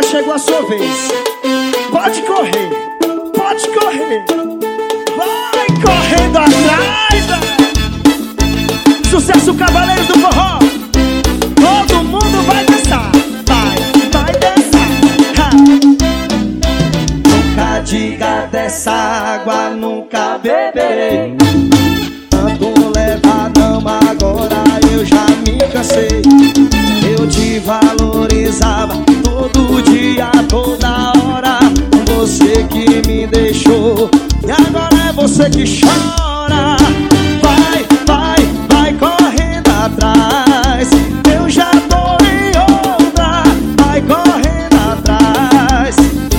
chegou a sua vez. Pode correr, pode correr. Vai correndo atrás, Sucesso Cavaleiros do Forró. Todo mundo vai dançar, vai dançar. Ha. Nunca diga dessa água, nunca beberei. Tanto leva não, agora eu já me cansei. Eu te valorizava todo dia, toda hora. Você que me deixou e agora é você que chora. Vai correndo atrás. Eu já tô em outra. Vai correndo atrás.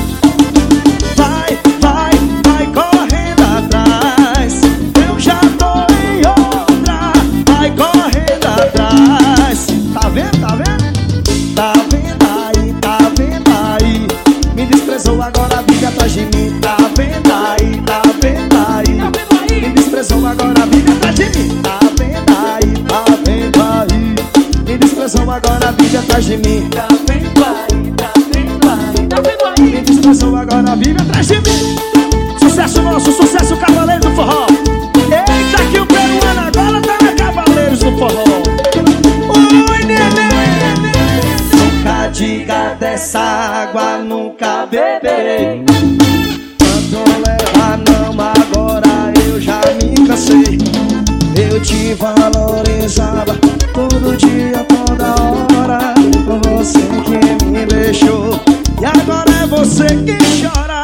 Vai correndo atrás. Eu já tô em outra. Vai correndo atrás. Tá vendo? Tá vendo? Tá vendo aí? Me desprezou, agora vive atrás de mim. Tá vendo aí? Tá vendo aí? Me desprezou, agora vive atrás de mim. Tá vendo aí? Tá vendo aí? Me desprezou, agora vive atrás de mim. Tá vendo aí? Tá vendo aí? Tá vendo aí? Me desprezou, agora vive atrás de mim. Sucesso nosso, sucesso Cavaleiros do Forró. Eita, que o peruano agora tá na Cavaleiros do Forró. Oi, neném. Nunca diga dessa água, nunca beberei. Quando leva não, agora eu já me cansei. Eu te valorizava todo dia, toda hora. Você que me deixou e agora é você que chora.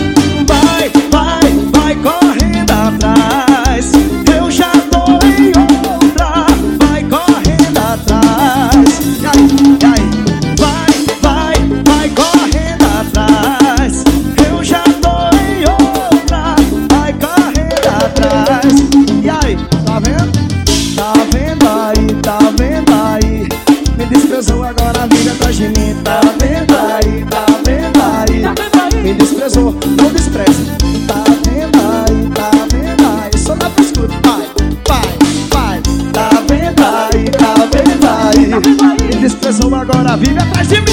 Vai correndo atrás. Eu já tô em outra. Vai correndo atrás. E aí? Vai correndo atrás. Eu já tô em outra. Vai correndo atrás. E aí? Tá vendo? Tá vendo aí? Tá vendo aí? Me desprezou, agora vive atrás de mim. Tá vendo aí? Tá vendo aí? Me desprezou, não despreza. Tá vendo aí? Tá vendo aí? Só dá pra escuta. Vai. Tá vendo aí? Tá vendo aí? Me desprezou, agora vive atrás de mim.